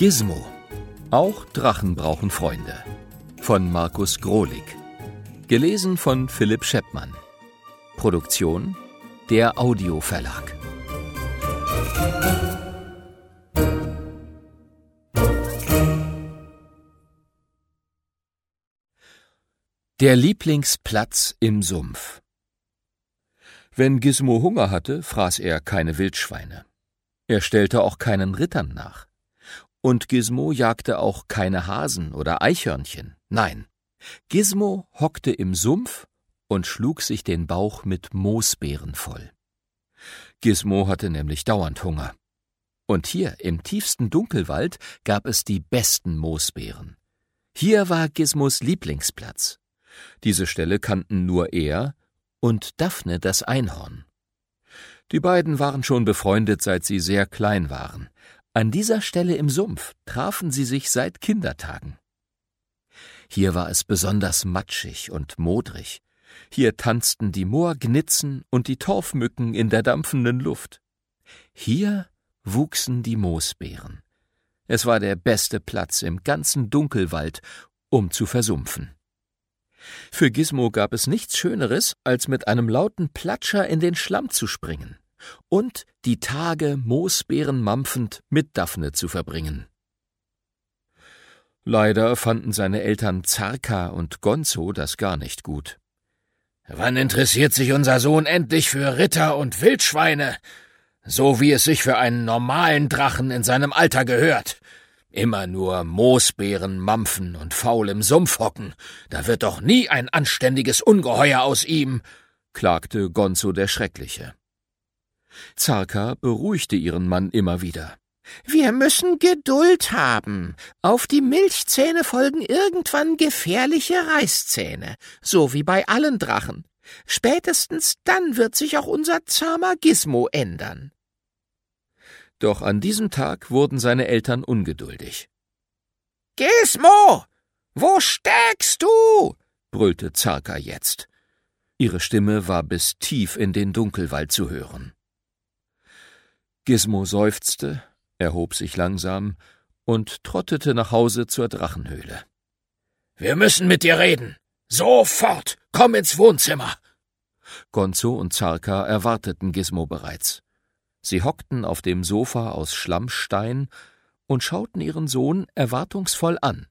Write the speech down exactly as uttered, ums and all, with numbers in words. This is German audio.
Gizmo. Auch Drachen brauchen Freunde. Von Markus Grohlig. Gelesen von Philipp Scheppmann. Produktion der Audio-Verlag. Der Lieblingsplatz im Sumpf. Wenn Gizmo Hunger hatte, fraß er keine Wildschweine. Er stellte auch keinen Rittern nach. Und Gizmo jagte auch keine Hasen oder Eichhörnchen. Nein, Gizmo hockte im Sumpf und schlug sich den Bauch mit Moosbeeren voll. Gizmo hatte nämlich dauernd Hunger. Und hier im tiefsten Dunkelwald gab es die besten Moosbeeren. Hier war Gizmos Lieblingsplatz. Diese Stelle kannten nur er und Daphne das Einhorn. Die beiden waren schon befreundet, seit sie sehr klein waren. An dieser Stelle im Sumpf trafen sie sich seit Kindertagen. Hier war es besonders matschig und modrig. Hier tanzten die Moorgnitzen und die Torfmücken in der dampfenden Luft. Hier wuchsen die Moosbeeren. Es war der beste Platz im ganzen Dunkelwald, um zu versumpfen. Für Gizmo gab es nichts Schöneres, als mit einem lauten Platscher in den Schlamm zu springen und die Tage Moosbeeren mampfend mit Daphne zu verbringen. Leider fanden seine Eltern Zarka und Gonzo das gar nicht gut. »Wann interessiert sich unser Sohn endlich für Ritter und Wildschweine, so wie es sich für einen normalen Drachen in seinem Alter gehört? Immer nur Moosbeeren mampfen und faul im Sumpf hocken, da wird doch nie ein anständiges Ungeheuer aus ihm«, klagte Gonzo der Schreckliche. Zarka beruhigte ihren Mann immer wieder. »Wir müssen Geduld haben. Auf die Milchzähne folgen irgendwann gefährliche Reißzähne, so wie bei allen Drachen. Spätestens dann wird sich auch unser zahmer Gizmo ändern.« Doch an diesem Tag wurden seine Eltern ungeduldig. »Gizmo, wo steckst du?« brüllte Zarka jetzt. Ihre Stimme war bis tief in den Dunkelwald zu hören. Gizmo seufzte, erhob sich langsam und trottete nach Hause zur Drachenhöhle. »Wir müssen mit dir reden. Sofort! Komm ins Wohnzimmer!« Gonzo und Zarka erwarteten Gizmo bereits. Sie hockten auf dem Sofa aus Schlammstein und schauten ihren Sohn erwartungsvoll an.